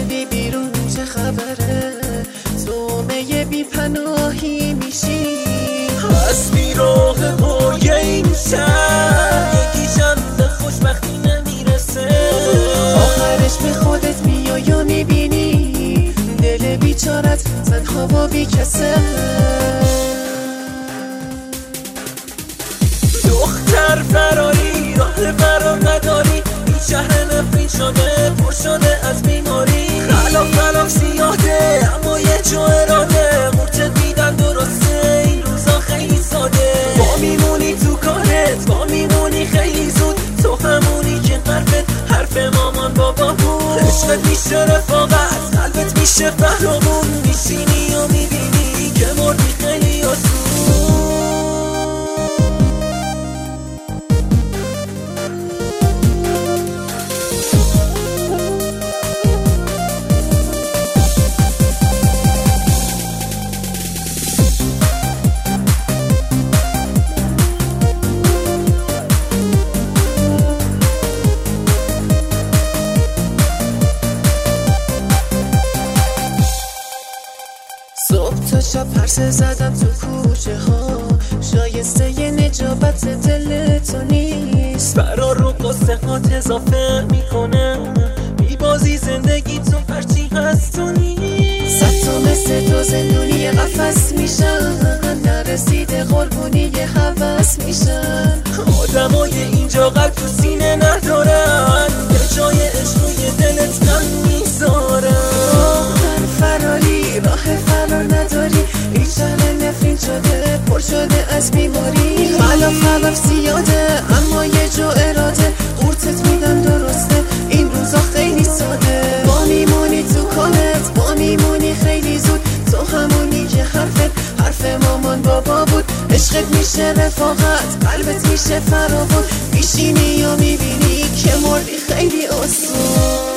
اومدی بیرون چه خبره؟ تومه بی پناهی میشی، از بیراغ پایه میشن، یکیشم به خوشبختی نمیرسه. آخرش به خودت میای و میبینی دل بیچارت تنها و بی کسه. دختر فراری راه فرار نداری، این شهر نفرین شده پر شده از بیماری. خلاف سیاده اما یه جو اراده، قورتت میدن درسته این روزا خیلی ساده. با میمونی تو کارت با میمونی خیلی زود، تو همونی که حرف مامان بابا بود. عشقت میشه رفاقت قلبت میشه فهرمون، میشینی و میبینی که مردی خیلی آسون. صبح تا شب پرسه زدم تو کوچه ها، شایسته ی نجابت دل تو نیست. فرار رو قصه هات اضافه میکنه، میبازی زندگی تو پرچی هست تو نیست. صد تا مثل تو زندونی قفس میشن، نرسیده قربونی هوس میشن. آدمای اینجا قلب تو سینه ندارن، به جای عشق روی دلت غم میذارن. فراری راه فرار نداری، این شهر نفرین شده پر شده از بیماری. خلاف سیاده اما یه جو اراده، قورتت میدن درسته این روزا خیلی ساده. با میمونی تو کارت با میمونی خیلی زود، تو همونی که حرف مامان بابا بود. عشقت میشه رفاقت قلبت میشه فراوون، میشینی و میبینی که مردی خیلی آسون.